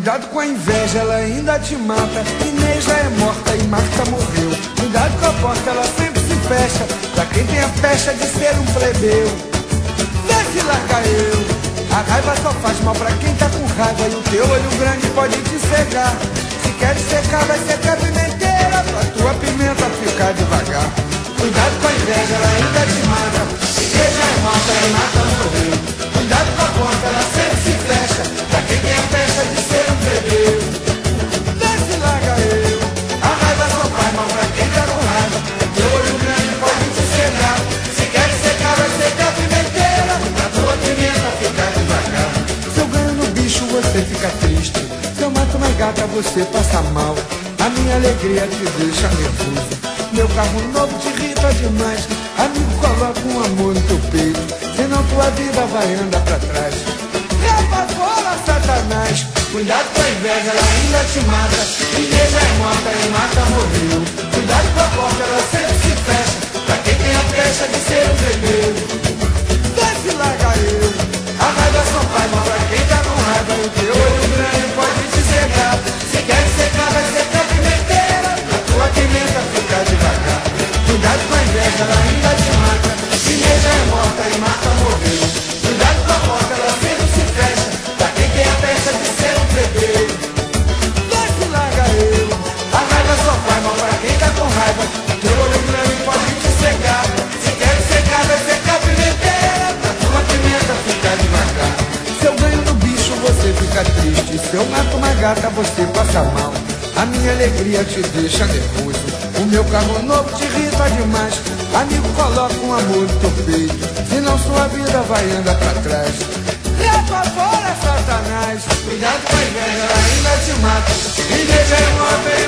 Cuidado com a inveja, ela ainda te mata. Inês já é morta e Marta morreu. Cuidado com a porta, ela sempre se fecha pra quem tem a pecha de ser um plebeu. Vê se larga eu. A raiva só faz mal pra quem tá com raiva, e o teu olho grande pode te cegar. Se queres secar, vai secar a pimenteira, pra tua pimenta ficar devagar. Cuidado com a inveja, ela ainda te mata. Inês já é morta e Marta morreu. Cuidado com a porta, ela sempre se fecha pra quem tem a pecha de ser um plebeu. Vê se larga eu. A raiva só faz mal pra quem tá com raiva, teu olho grande pode te cegar. Se queres secar, vai secar a pimenteira, pra tua pimenta ficar devagar. Se eu ganho no bicho, você fica triste. Se eu mato uma gata, você passa mal. A minha alegria te deixa nervoso. Meu carro novo te irrita demais. Amigo, coloca um amor no teu peito, senão tua vida vai andar pra trás. Rapa fora, Satanás. Cuidado com a inveja, ela ainda te mata. Inês já é morta e Marta morreu. Cuidado com a porta, ela sempre se fecha pra quem tem a pecha de ser um plebeu. Vê se larga eu. A raiva só faz mal pra quem tá com raiva, e o teu olho grande pode te cegar. Se quer secar, vai secar a pimenteira, pra tua pimenta ficar devagar. Cuidado com a inveja, ela ainda te mata. Inês já é morta e Marta morreu. Cuidado com a porta, ela sempre se fecha pra quem tem a pecha de ser um plebeu. Vê se larga eu. A raiva só faz mal pra quem tá com raiva, teu olho grande pode te cegar. Se quer secar, vai secar a pimenteira, pra tua pimenta ficar devagar. Se eu ganho no bicho, você fica triste. Se eu mato uma gata, você passa mal. A minha alegria te deixa nervoso. O meu carro novo te irrita demais. Amigo, coloca um amor no teu peito, senão sua vida vai andar pra trás. Rapa fora, Satanás. Cuidado com a inveja, ela ainda te mata. Inveja é uma